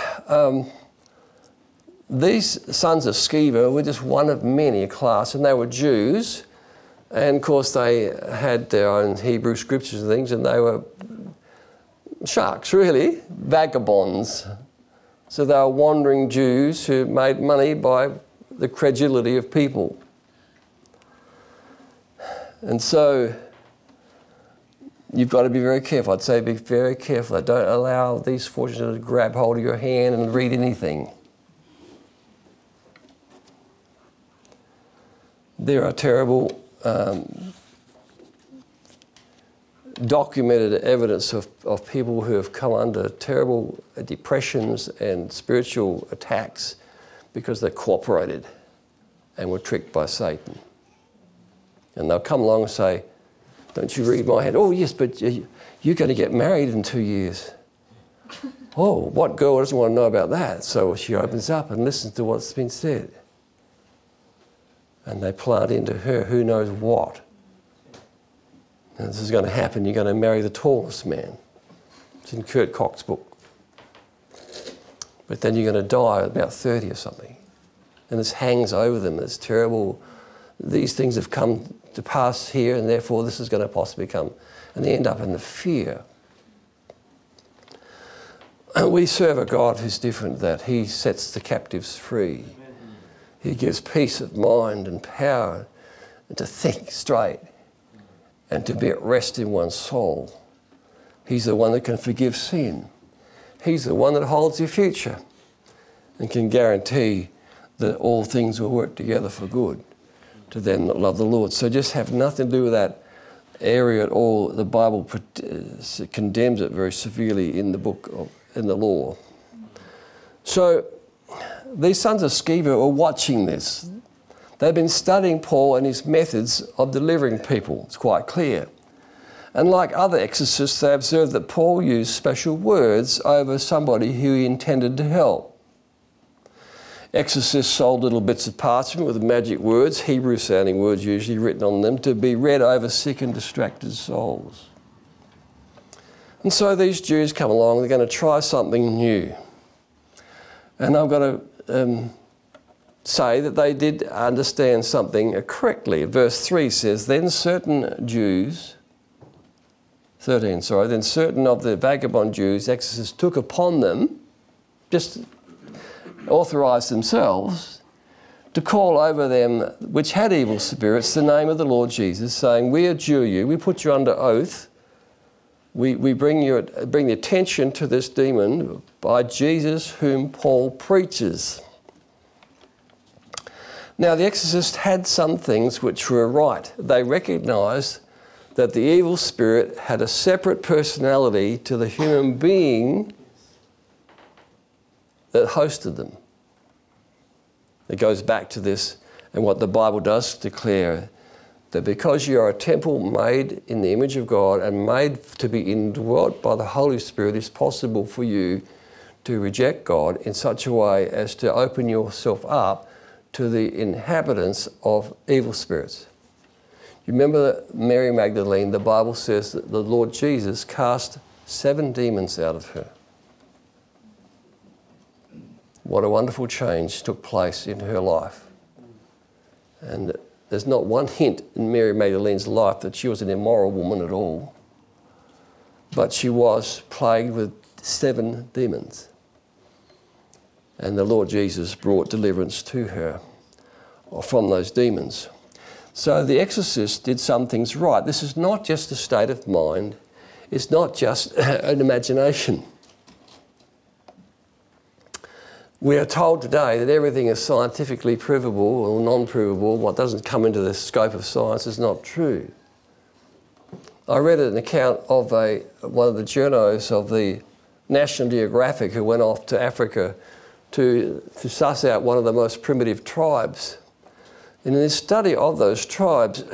these sons of Sceva were just one of many, a class, and they were Jews. And of course they had their own Hebrew scriptures and things, and they were sharks, really, vagabonds. So they were wandering Jews who made money by the credulity of people. And so you've got to be very careful. I'd say be very careful. Don't allow these fortunes to grab hold of your hand and read anything. There are terrible documented evidence of people who have come under terrible depressions and spiritual attacks because they cooperated and were tricked by Satan. And they'll come along and say, don't you read my hand? Oh, yes, but you're going to get married in 2 years. Oh, what girl doesn't want to know about that? So she opens up and listens to what's been said. And they plant into her who knows what. And this is going to happen. You're going to marry the tallest man. It's in Kurt Cox's book. But then you're going to die at about 30 or something. And this hangs over them. It's terrible. These things have come to pass here, and therefore this is going to possibly come. And they end up in the fear. And we serve a God who's different, that He sets the captives free. He gives peace of mind and power and to think straight and to be at rest in one's soul. He's the one that can forgive sin. He's the one that holds your future and can guarantee that all things will work together for good to them that love the Lord. So just have nothing to do with that area at all. The Bible condemns it very severely in the book, in the law. So these sons of Sceva were watching this. They've been studying Paul and his methods of delivering people. It's quite clear. And like other exorcists, they observed that Paul used special words over somebody who he intended to help. Exorcists sold little bits of parchment with magic words, Hebrew-sounding words usually written on them, to be read over sick and distracted souls. And so these Jews come along, they're going to try something new. And I've got to say that they did understand something correctly. Verse 3 says, then certain of the vagabond Jews, exorcists took upon them, just authorised themselves, to call over them which had evil spirits the name of the Lord Jesus, saying, we adjure you, we put you under oath, we bring the attention to this demon by Jesus whom Paul preaches. Now the exorcist had some things which were right. They recognised that the evil spirit had a separate personality to the human being that hosted them. It goes back to this and what the Bible does declare, that because you are a temple made in the image of God and made to be indwelt by the Holy Spirit, it's possible for you to reject God in such a way as to open yourself up to the inhabitants of evil spirits. You remember that Mary Magdalene, the Bible says that the Lord Jesus cast 7 demons out of her. What a wonderful change took place in her life. And there's not one hint in Mary Magdalene's life that she was an immoral woman at all. But she was plagued with 7 demons. And the Lord Jesus brought deliverance to her from those demons. So the exorcist did some things right. This is not just a state of mind. It's not just an imagination. We are told today that everything is scientifically provable or non-provable. What doesn't come into the scope of science is not true. I read an account of one of the journos of the National Geographic who went off to Africa to suss out one of the most primitive tribes. And in his study of those tribes,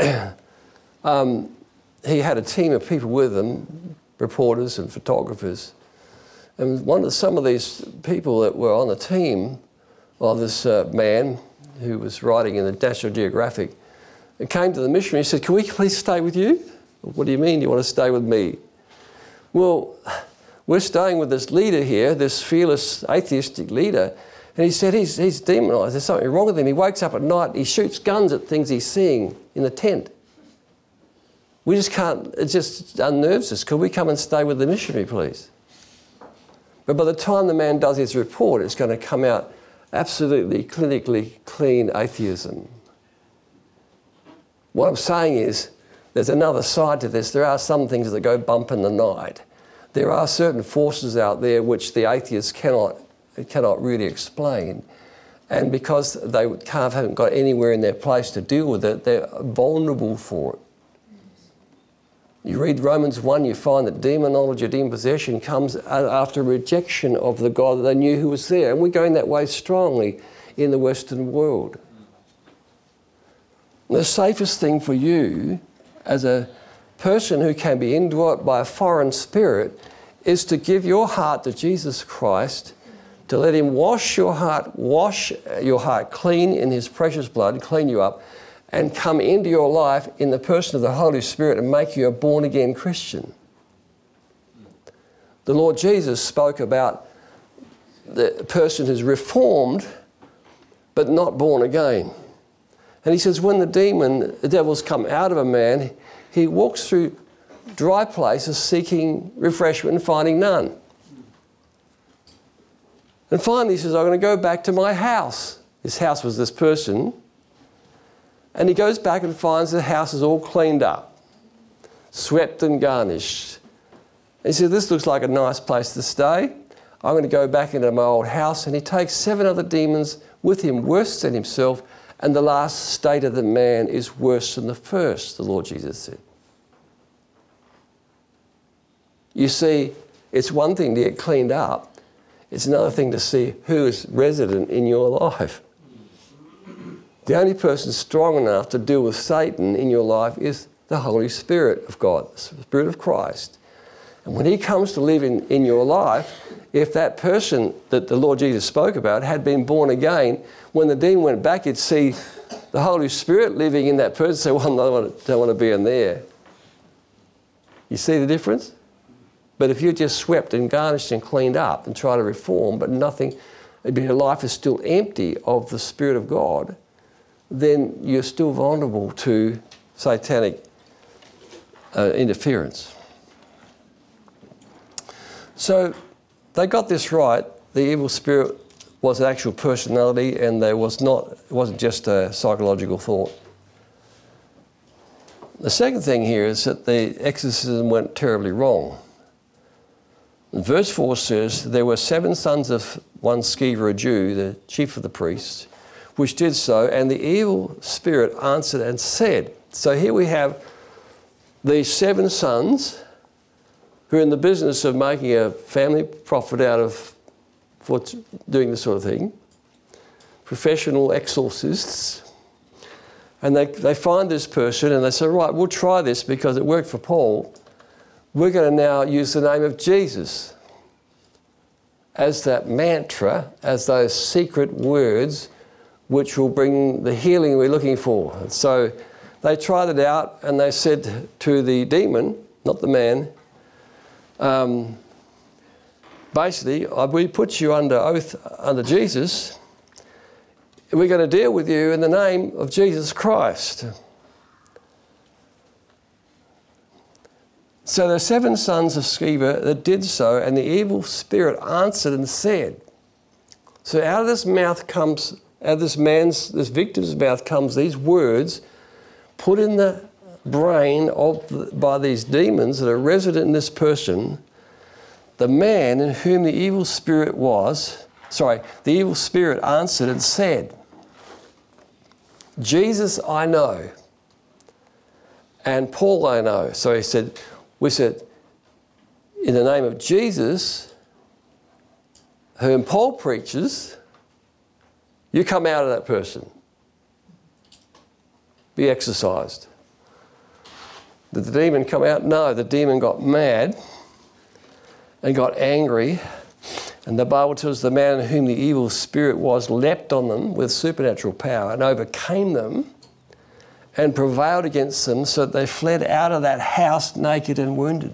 he had a team of people with him, reporters and photographers. And some of these people that were on the team of this man who was writing in the National Geographic, came to the missionary and said, "Can we please stay with you?" "What do you mean you want to stay with me?" "Well, we're staying with this leader here, this fearless atheistic leader." And he said he's demonised. There's something wrong with him. He wakes up at night, he shoots guns at things he's seeing in the tent. We just can't, it just unnerves us. Could we come and stay with the missionary, please? But by the time the man does his report, it's going to come out absolutely clinically clean atheism. What I'm saying is, there's another side to this. There are some things that go bump in the night. There are certain forces out there which the atheists cannot really explain. And because they haven't got anywhere in their place to deal with it, they're vulnerable for it. You read Romans 1, you find that demon knowledge or demon possession comes after rejection of the God that they knew who was there. And we're going that way strongly in the Western world. The safest thing for you as a person who can be indwelt by a foreign spirit is to give your heart to Jesus Christ, to let him wash your heart clean in his precious blood, clean you up, and come into your life in the person of the Holy Spirit and make you a born-again Christian. The Lord Jesus spoke about the person who's reformed but not born again. And he says when the devils come out of a man, he walks through dry places seeking refreshment and finding none. And finally he says, "I'm going to go back to my house." His house was this person. And he goes back and finds the house is all cleaned up, swept and garnished. And he said, "This looks like a nice place to stay. I'm going to go back into my old house." And he takes 7 other demons with him, worse than himself. And the last state of the man is worse than the first, the Lord Jesus said. You see, it's one thing to get cleaned up. It's another thing to see who is resident in your life. The only person strong enough to deal with Satan in your life is the Holy Spirit of God, the Spirit of Christ. And when he comes to live in your life, if that person that the Lord Jesus spoke about had been born again, when the demon went back, you'd see the Holy Spirit living in that person, say, "Well, I don't want to be in there." You see the difference? But if you're just swept and garnished and cleaned up and try to reform, but your life is still empty of the Spirit of God, then you're still vulnerable to satanic interference. So they got this right. The evil spirit was an actual personality, and it wasn't just a psychological thought. The second thing here is that the exorcism went terribly wrong. Verse 4 says, "There were 7 sons of one Sceva, a Jew, the chief of the priests, which did so, and the evil spirit answered and said." So here we have these 7 sons who are in the business of making a family profit out of doing this sort of thing, professional exorcists, and they find this person and they say, "Right, we'll try this because it worked for Paul. We're going to now use the name of Jesus as that mantra, as those secret words which will bring the healing we're looking for." And so they tried it out and they said to the demon, not the man, basically, "We put you under oath under Jesus. We're going to deal with you in the name of Jesus Christ." So the 7 sons of Sceva that did so, and the evil spirit answered and said. So out of this mouth comes, out of this victim's mouth comes these words put in the brain by these demons that are resident in this person. The man in whom the evil spirit answered and said, Jesus I know, and Paul I know. So we said, in the name of Jesus, whom Paul preaches, you come out of that person. Be exorcised. Did the demon come out? No, the demon got mad and got angry. And the Bible tells the man in whom the evil spirit was leapt on them with supernatural power and overcame them and prevailed against them, so that they fled out of that house naked and wounded.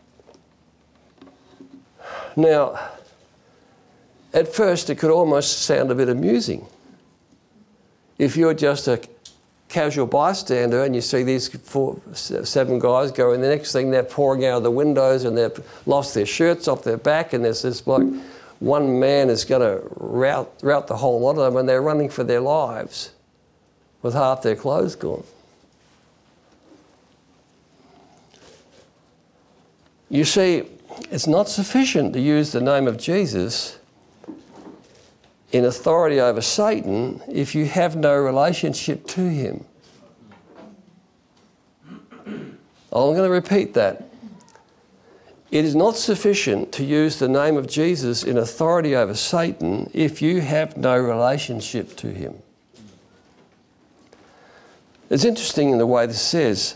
Now, at first it could almost sound a bit amusing. If you're just a casual bystander and you see these 7 guys go, and the next thing they're pouring out of the windows and they've lost their shirts off their back, and there's this bloke, one man is going to rout the whole lot of them, and they're running for their lives with half their clothes gone. You see, it's not sufficient to use the name of Jesus in authority over Satan if you have no relationship to him. I'm going to repeat that. It is not sufficient to use the name of Jesus in authority over Satan if you have no relationship to him. It's interesting in the way this says.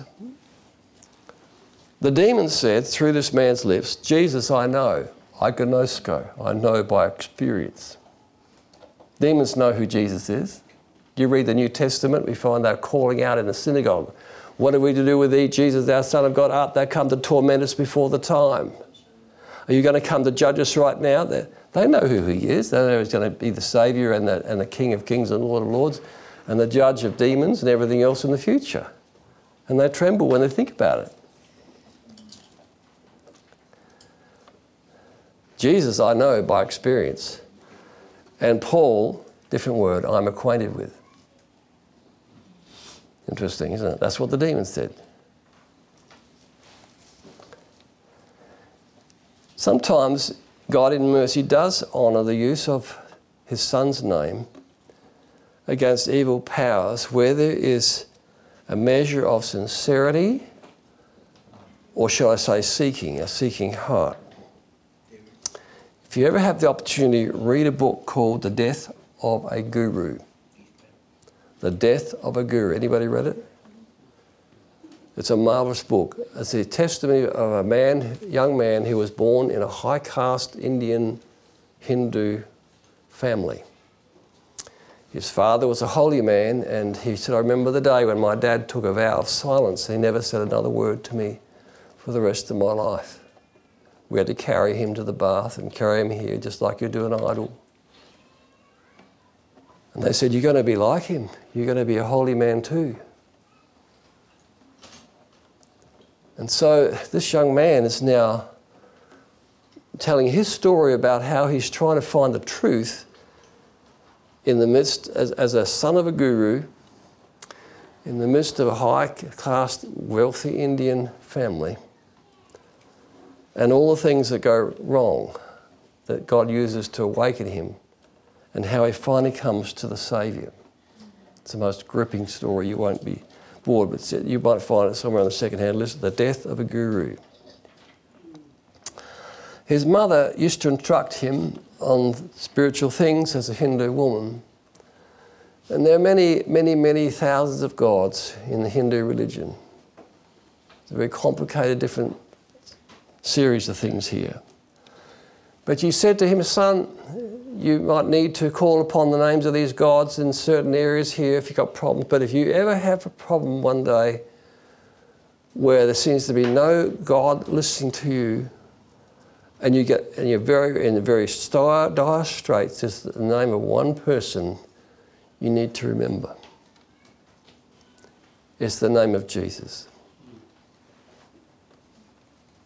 The demon said through this man's lips, Jesus I know, agnosko, I know by experience. Demons know who Jesus is. You read the New Testament, we find they're calling out in the synagogue, what are we to do with thee, Jesus, thou Son of God? Art thou come to torment us before the time? Are you going to come to judge us right now? They know who he is. They know he's going to be the Saviour and the King of Kings and Lord of Lords and the judge of demons and everything else in the future. And they tremble when they think about it. Jesus I know by experience. And Paul, different word, I'm acquainted with. Interesting, isn't it? That's what the demon said. Sometimes God in mercy does honour the use of his Son's name against evil powers where there is a measure of sincerity, or shall I say seeking, a seeking heart. If you ever have the opportunity, read a book called The Death of a Guru. The Death of a Guru. Anybody read it? It's a marvellous book. It's the testimony of a young man who was born in a high caste Indian Hindu family. His father was a holy man, and he said, I remember the day when my dad took a vow of silence. He never said another word to me for the rest of my life. We had to carry him to the bath and carry him here just like you do an idol. And they said, you're going to be like him. You're going to be a holy man too. And so this young man is now telling his story about how he's trying to find the truth in the midst, as a son of a guru, in the midst of a high-caste, wealthy Indian family, and all the things that go wrong that God uses to awaken him, and how he finally comes to the Saviour. It's the most gripping story. You won't be bored, but you might find it somewhere on the second-hand list, The Death of a Guru. His mother used to instruct him on spiritual things as a Hindu woman. And there are many, many, many thousands of gods in the Hindu religion. It's a very complicated, different series of things here. But she said to him, son, you might need to call upon the names of these gods in certain areas here if you've got problems. But if you ever have a problem one day where there seems to be no God listening to you, and you're in very dire straits, there's the name of one person you need to remember. It's the name of Jesus.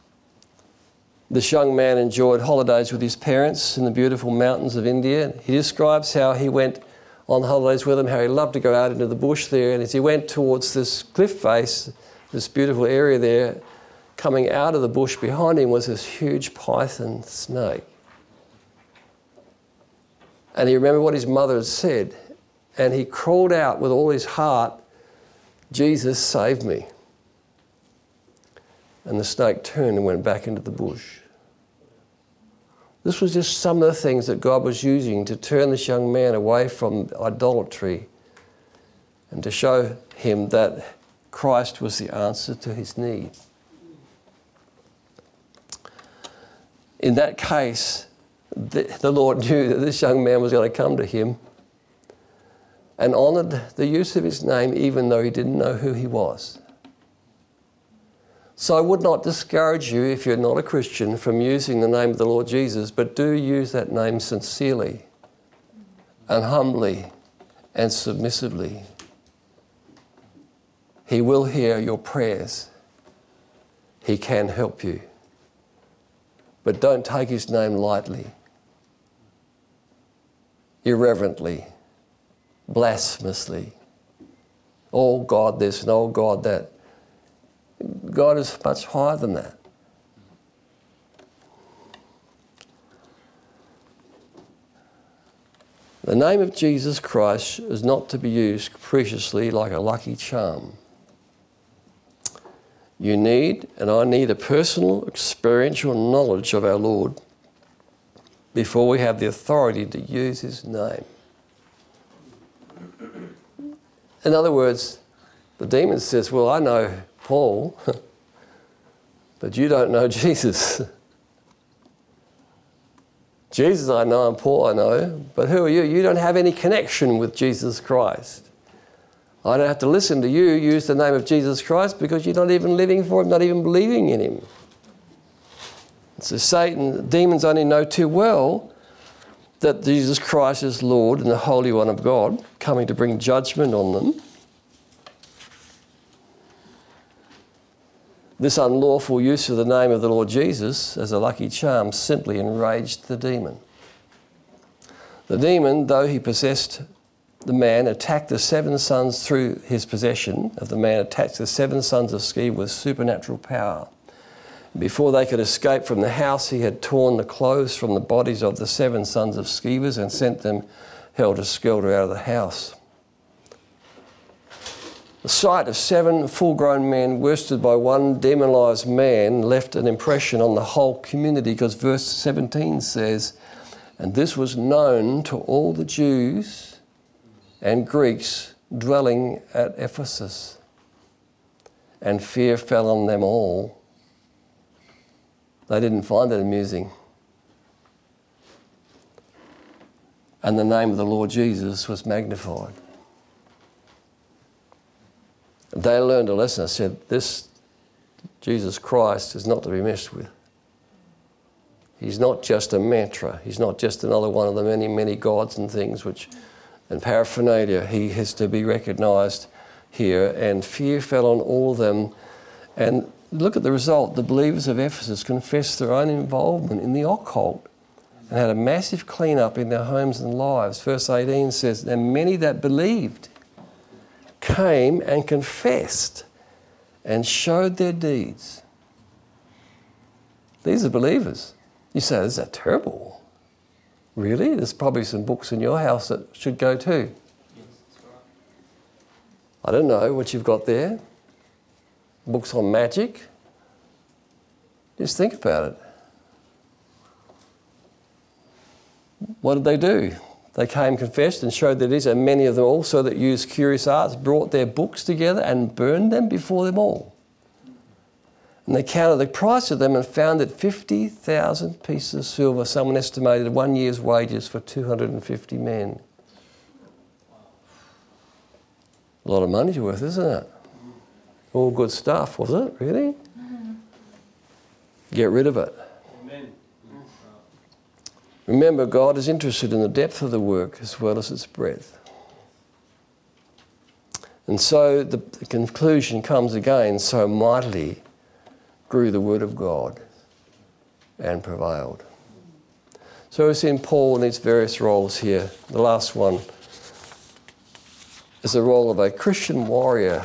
This young man enjoyed holidays with his parents in the beautiful mountains of India. He describes how he went on holidays with them, how he loved to go out into the bush there. And as he went towards this cliff face, this beautiful area there, coming out of the bush behind him was this huge python snake. And he remembered what his mother had said. And he crawled out with all his heart, "Jesus, save me." And the snake turned and went back into the bush. This was just some of the things that God was using to turn this young man away from idolatry and to show him that Christ was the answer to his need. In that case, the Lord knew that this young man was going to come to him and honoured the use of his name even though he didn't know who he was. So I would not discourage you, if you're not a Christian, from using the name of the Lord Jesus, but do use that name sincerely and humbly and submissively. He will hear your prayers. He can help you. But don't take his name lightly, irreverently, blasphemously. Oh God this and oh God that. God is much higher than that. The name of Jesus Christ is not to be used capriciously like a lucky charm. You need, and I need, a personal, experiential knowledge of our Lord before we have the authority to use his name. In other words, the demon says, well, I know Paul, but you don't know Jesus. Jesus I know and Paul I know, but who are you? You don't have any connection with Jesus Christ. I don't have to listen to you use the name of Jesus Christ because you're not even living for him, not even believing in him. So Satan, demons only know too well that Jesus Christ is Lord and the Holy One of God, coming to bring judgment on them. This unlawful use of the name of the Lord Jesus as a lucky charm simply enraged the demon. The demon, though he possessed the man, attacked the 7 sons through his possession of the man, attacked the 7 sons of Sceva with supernatural power. Before they could escape from the house, he had torn the clothes from the bodies of the 7 sons of Sceva and sent them helter-skelter out of the house. The sight of 7 full-grown men worsted by one demoralised man left an impression on the whole community, because verse 17 says, and this was known to all the Jews and Greeks dwelling at Ephesus, and fear fell on them all. They didn't find it amusing. And the name of the Lord Jesus was magnified. They learned a lesson. I said, this Jesus Christ is not to be messed with. He's not just a mantra. He's not just another one of the many, many gods and things and paraphernalia. He has to be recognised here. And fear fell on all of them. And look at the result. The believers of Ephesus confessed their own involvement in the occult and had a massive clean-up in their homes and lives. Verse 18 says, and many that believed came and confessed and showed their deeds. These are believers. You say, is that terrible? Really? There's probably some books in your house that should go too. I don't know what you've got there. Books on magic. Just think about it. What did they do? They came, confessed, and showed their deeds, and many of them also that used curious arts brought their books together and burned them before them all. And they counted the price of them and found that 50,000 pieces of silver, someone estimated 1 year's wages for 250 men. A lot of money's worth, isn't it? All good stuff, was it? Really? Get rid of it. Amen. Remember, God is interested in the depth of the work as well as its breadth. And so the conclusion comes again, so mightily grew the word of God and prevailed. So we've seen Paul in his various roles here. The last one is the role of a Christian warrior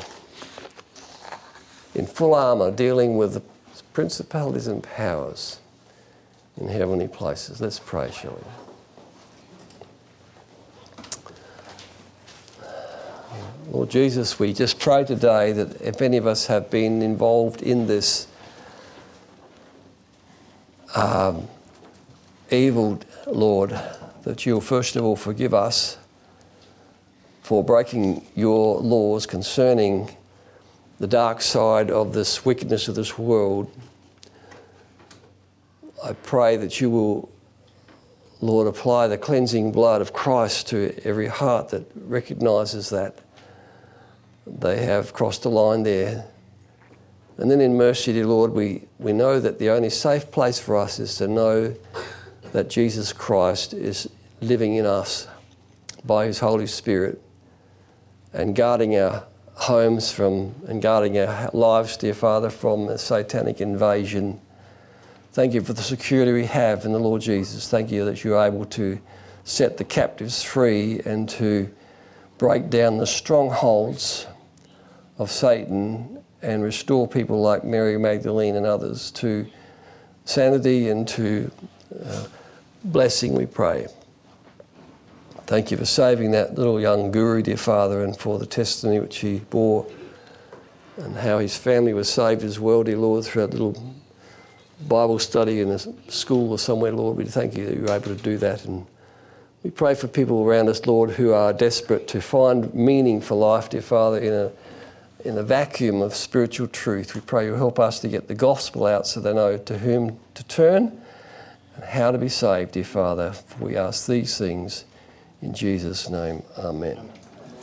in full armour, dealing with the principalities and powers in heavenly places. Let's pray, shall we? Lord Jesus, we just pray today that if any of us have been involved in this evil, Lord, that you'll first of all forgive us for breaking your laws concerning the dark side of this wickedness of this world. I pray that you will, Lord, apply the cleansing blood of Christ to every heart that recognises that they have crossed a line there. And then in mercy, dear Lord, we know that the only safe place for us is to know that Jesus Christ is living in us by his Holy Spirit and guarding our homes and guarding our lives, dear Father, from the satanic invasion. Thank you for the security we have in the Lord Jesus. Thank you that you're able to set the captives free and to break down the strongholds of Satan and restore people like Mary Magdalene and others to sanity and to blessing, we pray. Thank you for saving that little young guru, dear Father, and for the testimony which he bore and how his family was saved as well, dear Lord, through that little Bible study in a school or somewhere, Lord. We thank you that you were able to do that. And we pray for people around us, Lord, who are desperate to find meaning for life, dear Father, in a vacuum of spiritual truth. We pray you help us to get the gospel out so they know to whom to turn and how to be saved, dear Father. We ask these things in Jesus' name. Amen.